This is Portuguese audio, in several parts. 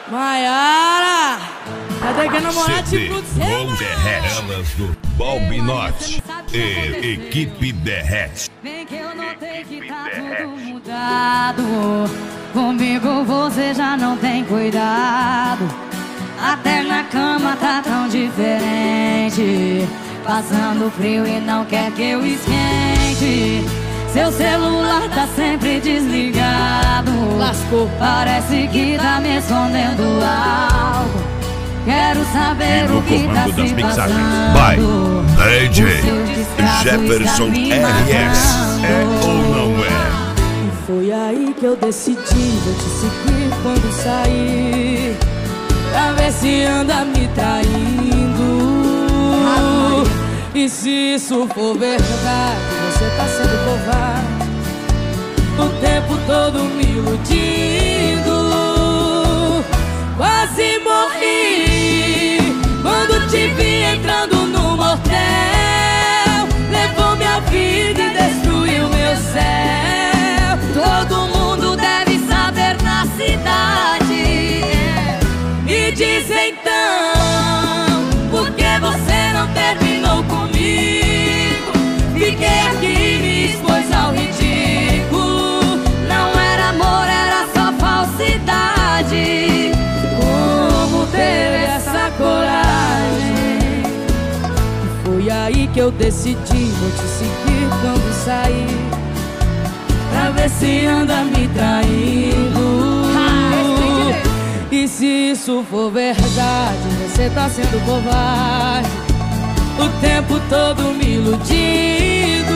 Maiara, cadê que namorar tipo de você? Com Elas do Balbinote e Equipe Derrete. Vem que eu notei que tá tudo mudado. Comigo você já não tem cuidado. Até na cama tá tão diferente. Passando frio e não quer que eu esquente. Seu celular tá sempre desligado. Lascou. Parece que tá me escondendo algo. Quero saber E no o que tá comando das se mixagens, passando. vai DJ O seu descaso Jefferson está me RS. matando. É ou não é? E foi aí que eu decidi, vou te seguir quando sair, pra ver se anda me traindo. E se isso for verdade, você tá sendo covarde, o tempo todo me iludindo. Quase morri quando te vi entrando no motel. Levou minha vida e destruiu meu céu. Todo mundo deve saber na cidade. Me diz então, por que você não terminou comigo? Fiquei aqui e me expôs ao ridículo. Não era amor, era só falsidade. Como teve essa coragem? E foi aí que eu decidi, vou te seguir quando sair, pra ver se anda me traindo. E se isso for verdade, você tá sendo covarde, o tempo todo me iludindo.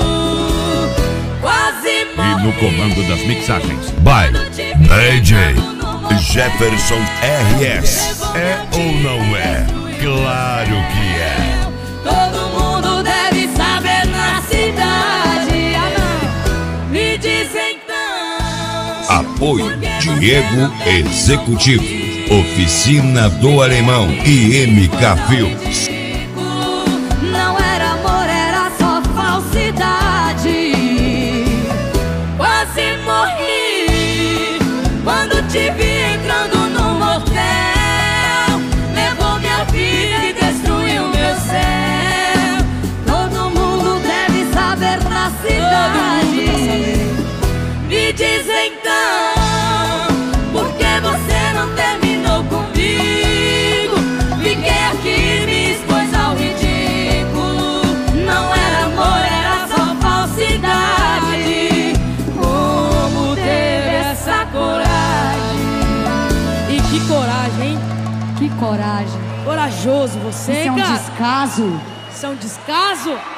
Quase morri. E no comando das mixagens, vai DJ Jefferson RS. É ou não é? Claro que é. Todo mundo deve saber na cidade. Me diz então. Apoio Diego Executivo, Oficina do Alemão e MK Filmes. Não era amor, era só falsidade. Quase morri quando te vi entrando no motel. Levou minha vida e destruiu meu céu. Todo mundo deve saber na cidade. Me diz então, por que você não terminou comigo? Fiquei aqui e me expôs ao ridículo. Não era amor, era só falsidade. Como teve essa coragem? E que coragem, hein? Que coragem. Corajoso você, Isso é um cara. descaso. Isso é um descaso.